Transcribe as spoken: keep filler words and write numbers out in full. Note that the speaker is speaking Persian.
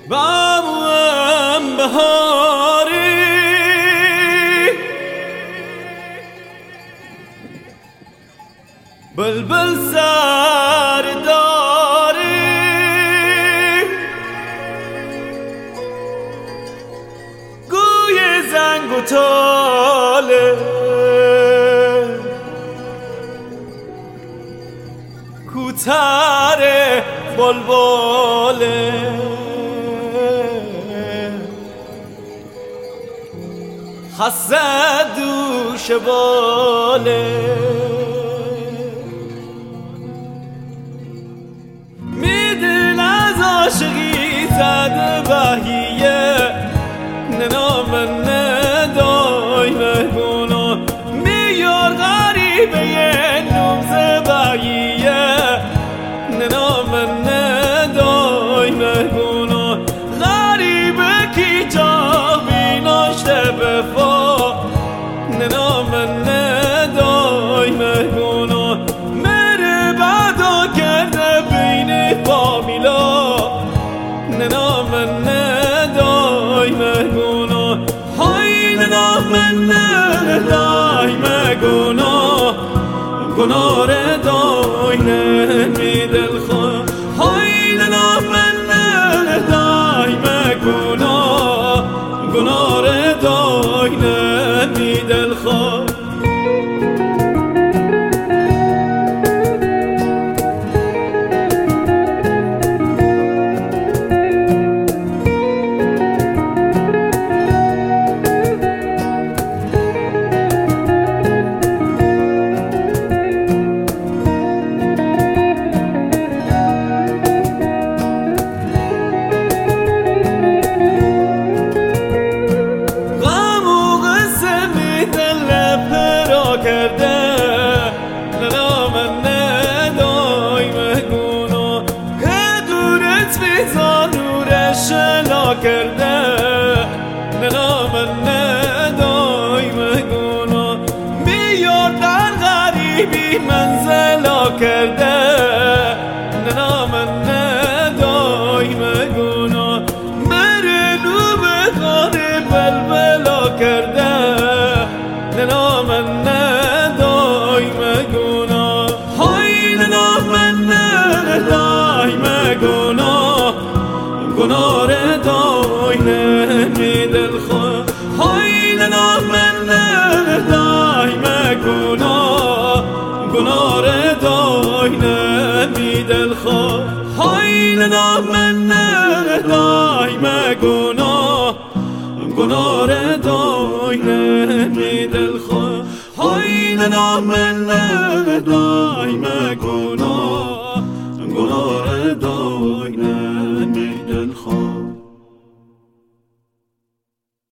بابوام بهاری بلبل سر داری گوی زنگ و تاله کوتر بلبله خسته دوش باله میدل از عاشقی زد بهیه ننام ندای مهگونا میار غریبه نوز بهیه ننام ندای مهگونا غریبه کی جا بیناشته بفا ننام ندای مهگونا مره بعدا کرده بین فامیلا ننام ندای مهگونا های ننام ندای مهگونا گناه دای نمی دل خواه های ننام ندای مهگونا گناه دای نمی دل خواه کرده ننام ندای مهگونا که دورت بیزا نورش لا کرده ننام ندای مهگونا بیار در غریبی منزلا کرده ننام ندای مهگونا مره نو به خانه بلبلا کرده ننام ندای مهگونا های ننام ندای مهگونا گناه دای نمی دل خواه های ننام ندای مهگونا گناه دای نمی دل خواه های ننام ندای مهگونا گناه دای نمی دل خواه های ننام ندای مهگونا